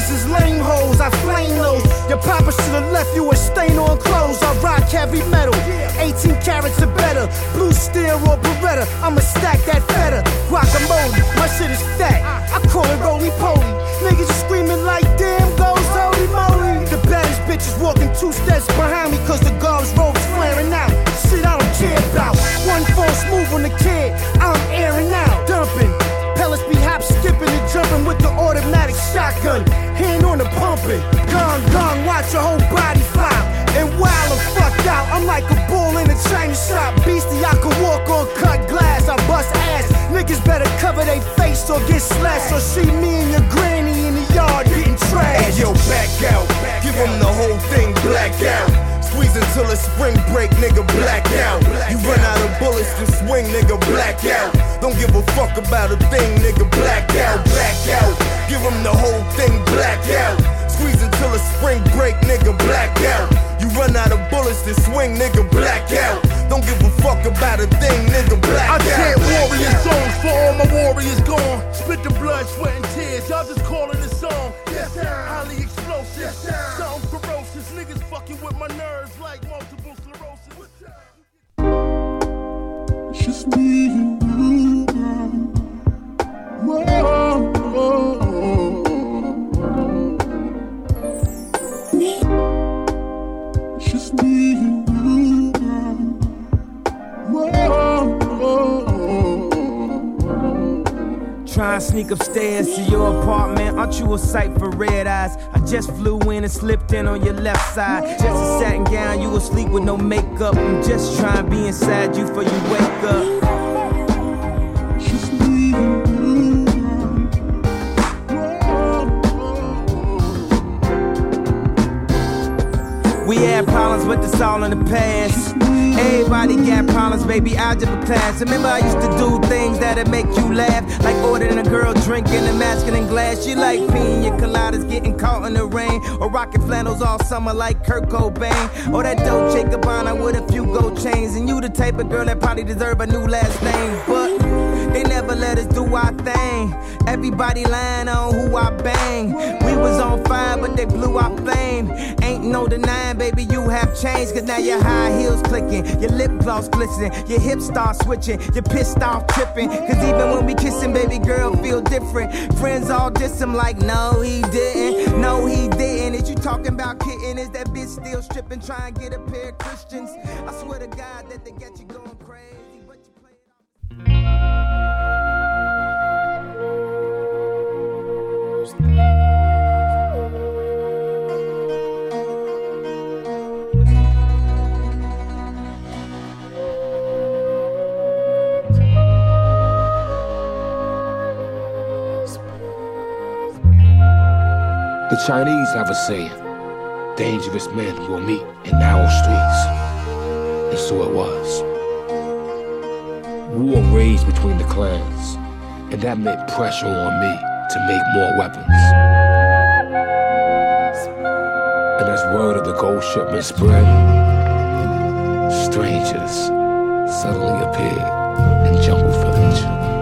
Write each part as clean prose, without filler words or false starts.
Niggas is lame hoes, I flame those. Your papa should've left you a stain on clothes. I rock heavy metal, 18 carats or better. Blue steel or Beretta, I'ma stack that feta. Guacamole, my shit is fat, I call it roly-poly. Niggas is screaming like damn goes holy moly. The baddest bitches walking 2 steps behind me cause the guards robes flaring out. Shit I don't care about. One false move on the kid, I'm airing out. Dumping, pellets be hop skipping and jumping with the automatic shotgun. Hand on the pumping, gong, watch your whole body flop. And while I'm fucked out, I'm like a bull in a China shop. Beastie, I can walk on cut glass, I bust ass. Niggas better cover their face or get slashed. Or see me and your granny in the yard getting trashed. Hey yo, back out, give them the whole thing black out. Squeeze until it's spring break, nigga, black out. You run out of bullets to swing, nigga, black out. Don't give a fuck about a thing, nigga, black out, black out. Give them the whole thing black out. Squeeze until it's spring break, nigga, black out. You run out of bullets to swing, nigga, black out. Don't give a fuck about a thing, nigga, black out. I chant warrior songs for all my warriors gone. Spit the blood, sweat, and tears. Y'all just calling the song. Yes, sir. Highly explosive. Yes, sir. Something ferocious. Niggas fucking with my nerves like multiple sclerosis. It's just me and you, girl. Whoa, whoa, whoa. It's just me and you, girl. Whoa, whoa, whoa. Try and sneak upstairs to your apartment. Aren't you a sight for red eyes? I just flew in and slipped in on your left side. Just a satin gown, you asleep with no makeup. I'm just trying to be inside you before you wake up. Just me and you, girl. We had problems, but it's all in the past. Everybody got problems, baby, algebra class. Remember I used to do things that'd make you laugh, like ordering a girl drinking a masculine glass. You like pina coladas getting caught in the rain, or rocking flannels all summer like Kurt Cobain, or that Dolce Gabbana with a few gold chains. And you the type of girl that probably deserve a new last name, but they never let us do our thing. Everybody lying on who I bang. We was on fire, but they blew our flame. Ain't no denying, baby, you have changed. Cause now your high heels clicking, your lip gloss glistening, your hips start switching, you're pissed off tripping. Cause even when we kissing, baby girl, feel different. Friends all diss him like, no he didn't, no he didn't. Is you talking about kitten? Is that bitch still stripping, trying to get a pair of Christians? I swear to God that they get you going crazy, but you play it off. The Chinese have a saying, dangerous men will meet in narrow streets. And so it was. War raged between the clans, and that meant pressure on me to make more weapons. And as word of the gold shipment spread, strangers suddenly appeared in Jungle Village.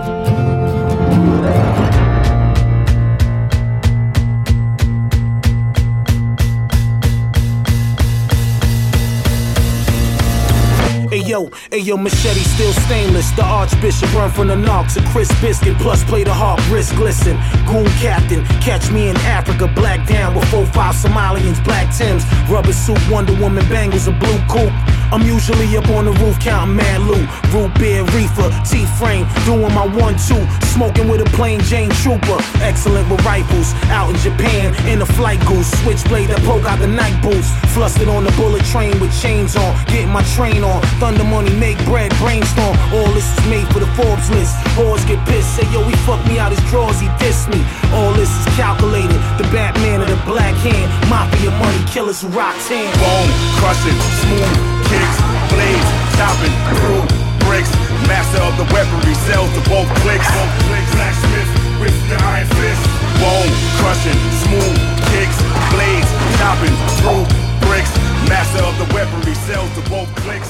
Ayo, machete still stainless. The Archbishop run from the knocks. A crisp biscuit, plus play the harp, wrist glisten. Goon captain, catch me in Africa. Black down with 4-5 Somalians, black Timbs. Rubber suit, Wonder Woman bangles, a blue coupe. I'm usually up on the roof counting mad loot. Root beer, reefer, T-frame, doing my 1-2. Smoking with a plain Jane Trooper. Excellent with rifles, out in Japan, in a flight goose. Switchblade that poke out the night boots. Flustered on the bullet train with chains on. Getting my train on, thunder money, make bread, brainstorm. All this is made for the Forbes list. Whores get pissed, say yo, he fucked me out his drawers, he dissed me. All this is calculated, the Batman of the black hand. Mafia money, killers who rocks hand. Bone, crushing, smooth, kicks, blades, chopping, through, bricks. Master of the weaponry, sells to both clicks. Blacksmith with the iron fist. Bone, crushing, smooth, kicks, blades, chopping, through, bricks. Master of the weaponry, sells to both clicks.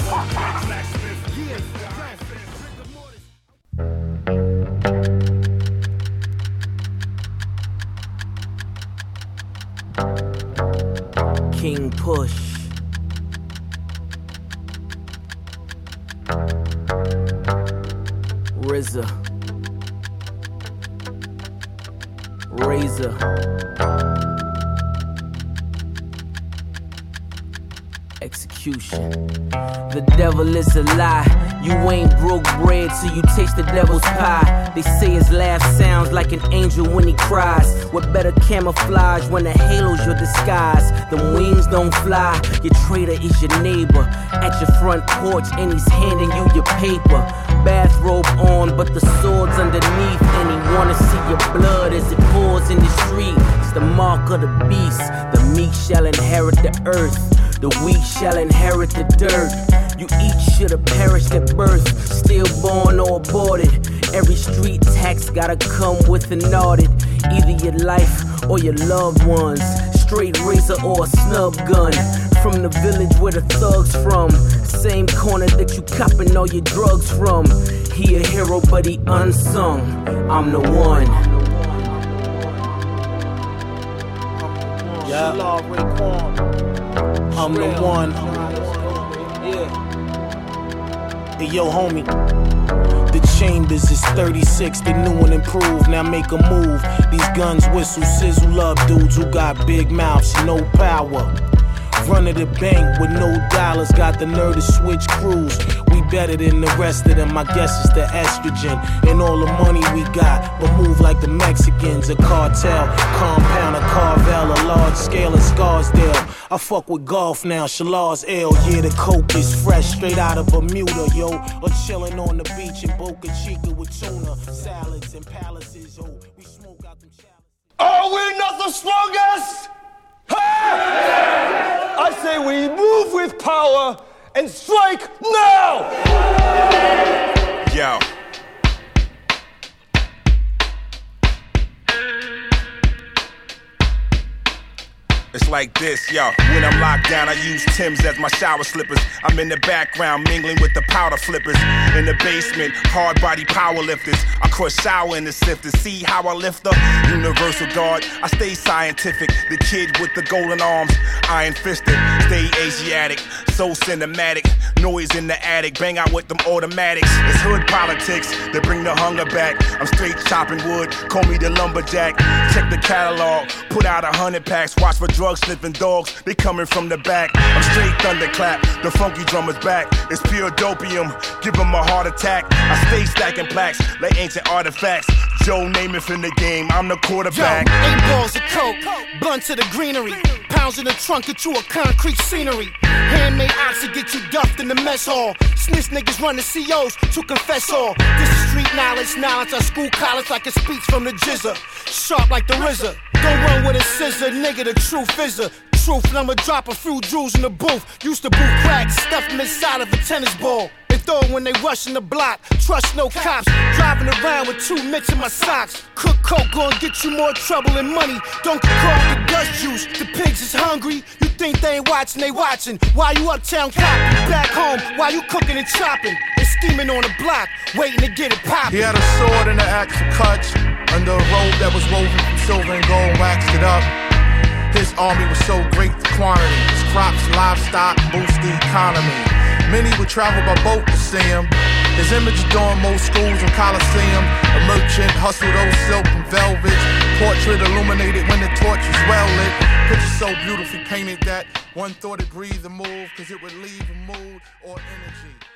King Push. RZA. Razor. Execution. The devil is a lie. You ain't broke bread till you taste the devil's pie. They say his laugh sounds like an angel when he cries. What better camouflage when the halo's your disguise? Them wings don't fly. Your traitor is your neighbor at your front porch and he's handing you your paper. Bathrobe on but the sword's underneath, and he wanna see your blood as it pours in the street. It's the mark of the beast. The meek shall inherit the earth. The weak shall inherit the dirt. You each should have perished at birth, stillborn or aborted. Every street tax gotta come with an audit. Either your life or your loved ones. Straight razor or a snub gun. From the village where the thugs from. Same corner that you copping all your drugs from. He a hero but he unsung. I'm the one. Yeah. I'm the one. Yeah. Hey, yo, homie. The Chambers is 36, the new and improved. Now make a move. These guns whistle, sizzle up dudes who got big mouths, no power. Run to the bank with no dollars, got the nerve to switch crews. We better than the rest of them, I guess it's the estrogen. And all the money we got, but move like the Mexicans. A cartel, compound, a Carvel, a large scale in Scarsdale. I fuck with golf now, Shalars L. Yeah, the coke is fresh, straight out of Bermuda, yo. Or chillin' on the beach in Boca Chica with tuna, salads and palaces, yo. We smoke out them chalices. Are we not the strongest? Hey! I say we move with power and strike now! Yo. It's like this, yo. When I'm locked down, I use Timbs as my shower slippers. I'm in the background, mingling with the powder flippers. In the basement, hard body power lifters. I crush shower in the sifter. See how I lift up? Universal guard, I stay scientific. The kid with the golden arms, iron fisted. Stay Asiatic, so cinematic. Noise in the attic, bang out with them automatics. It's hood politics that bring the hunger back. I'm straight chopping wood, call me the lumberjack. Check the catalog, put out 100 packs. Watch for drug sniffing dogs, they coming from the back. I'm straight thunderclap, the funky drummer's back. It's pure dopium, give him a heart attack. I stay stacking plaques like ancient artifacts. Joe Namath in the game, I'm the quarterback. Yo, 8 balls of coke, blunt to the greenery. Pounds in the trunk, get you a concrete scenery. Handmade oxy get you duffed in the mess hall. Snitch niggas run the COs to confess all. This is street knowledge, I school college like a speech from the jizzer. Sharp like the RZA. Don't run with a scissor, nigga, the truth is a truth. And I'ma drop a few jewels in the booth. Used to boot cracks, stuff them inside of a tennis ball. They throw it when they rush in the block. Trust no cops. Driving around with 2 mitts in my socks. Cook coke gon' get you more trouble than money. Don't get caught with dust juice. The pigs is hungry. You think they ain't watching, they watching. Why you uptown copping? Back home, while you cooking and chopping. And scheming on the block, waiting to get it poppin'. He had a sword and an axe to cut. Under a robe that was woven from silver and gold, waxed it up. His army was so great, the quantity. His crops, livestock, boost the economy. Many would travel by boat to see him. His image adorned most schools and coliseum. A merchant hustled those silk and velvets. Portrait illuminated when the torch was well lit. Picture so beautifully painted that one thought it breathed and moved, cause it would leave a mood or energy.